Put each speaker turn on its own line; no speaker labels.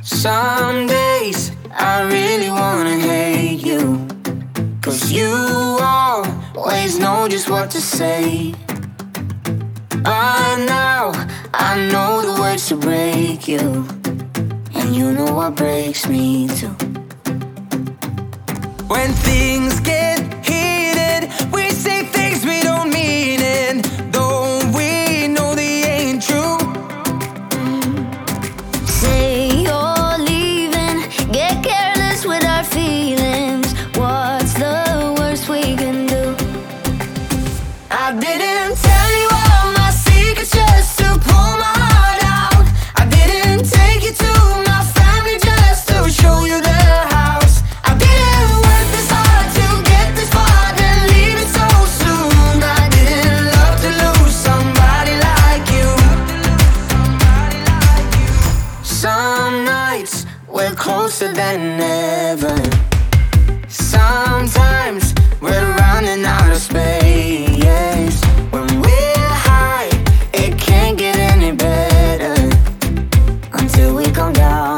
Some days I really wanna hate you, 'cause you always know just what to say. I know the words to break you, and you know what breaks me too. When things get heated, we say things we don't mean, and though we know they ain't true.
Say you're leaving, get careless with our feelings. What's the worst we can do?
I didn't tell you all my secrets just to pull my heart out. I didn't take you to my family just to show you the house. I didn't work this hard to get this far, then leave it so soon. I didn't love to lose somebody like you. Some nights we're closer than ever. Sometimes we're running out of space. When we're high, it can't get any better until we come down.